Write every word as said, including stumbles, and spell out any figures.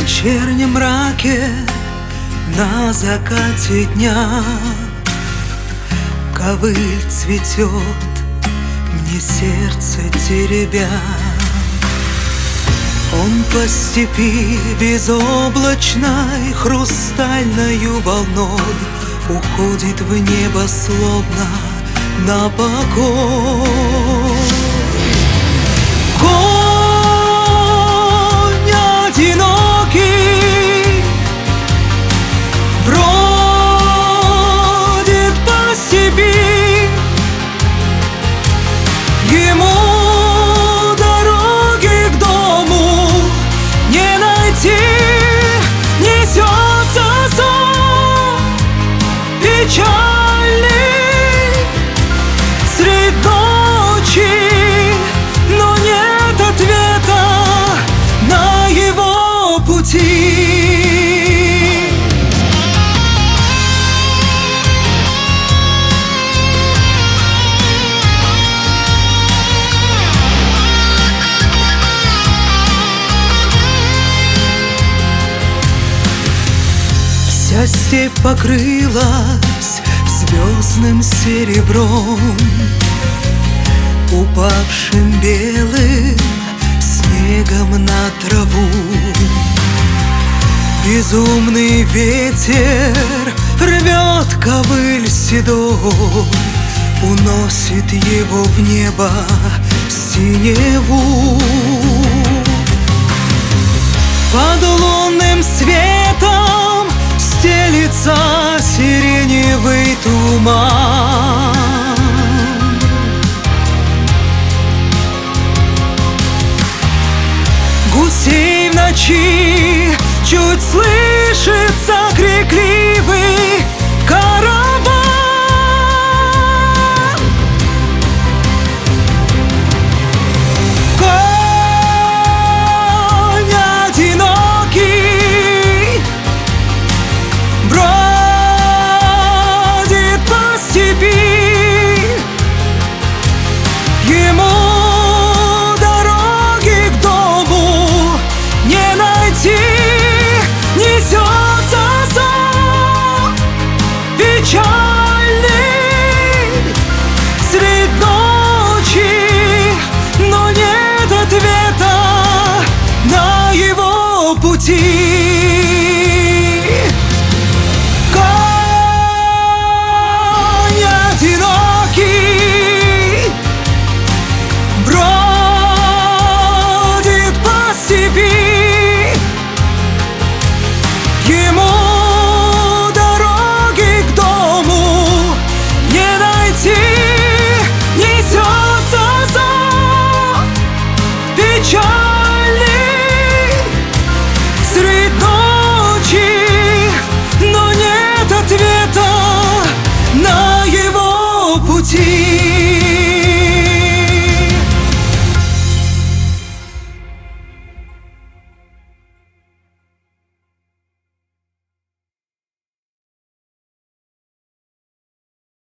вечернем мраке, на закате дня ковыль цветет, мне сердце теребя. Он по степи безоблачной хрустальною волной уходит в небо, словно на покой. Конь одинокий бродит по степи, ему дороги к дому не найти. Несется сон печальный средь ночи, но нет ответа на его пути. Вся степь покрылась звездным серебром, упавшим белым снегом на траву. Безумный ветер рвет ковыль седой, уносит его в небо синеву. Под лунным светом стелится сиреневый туман. Гусей в ночи чуть слышится крикливый караван. Конь одинокий бродит по степи, ему несется сон печальный средь ночи, но нет ответа на его пути.